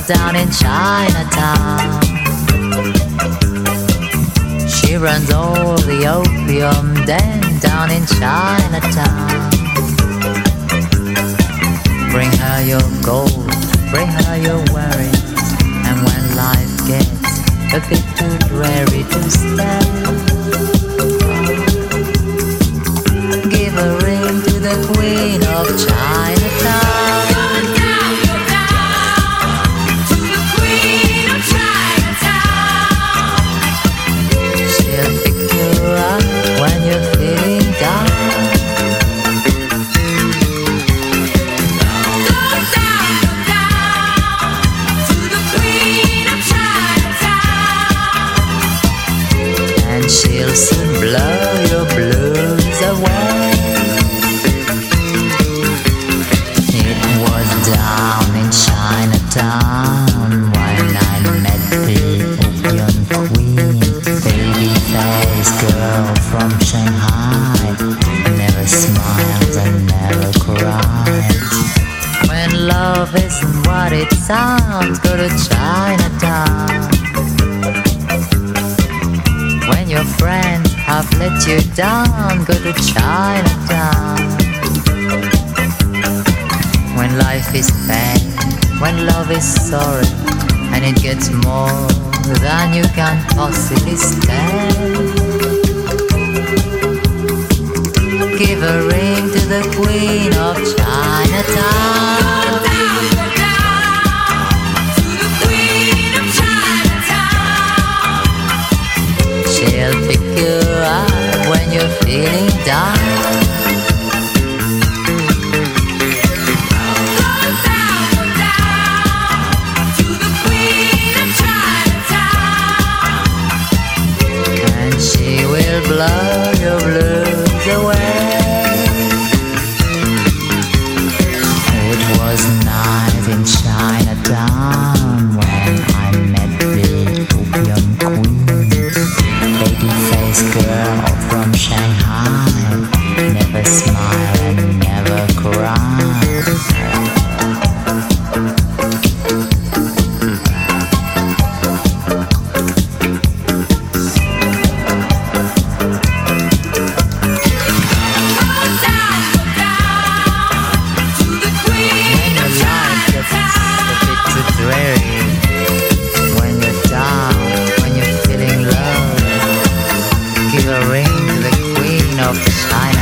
down in Chinatown. She runs all the opium den down in Chinatown. Bring her your gold, bring her your worries, and when life gets a bit too dreary to stay, give a ring to the Queen of Chinatown. When you're feeling down, go down to the Queen of Chinatown, and she'll soon blow your blues away. It was down in Chinatown when I met the opium queen, baby-faced girl from Shanghai, never smiles and never cries. When love isn't what it sounds, go to Chinatown. When your friends have let you down, go to Chinatown. When life is pain, when love is sorry, and it gets more than you can possibly stand, give a ring to the Queen of Chinatown. go down to the Queen of Chinatown. She'll pick you up when you're feeling down. Go down to the Queen of Chinatown, And she will blow your blues away. It was night in Chinatown when I met the opium queen, baby-faced girl from Shanghai, never smile and never cry. When you're down, when you're feeling low, give a ring to the Queen of China.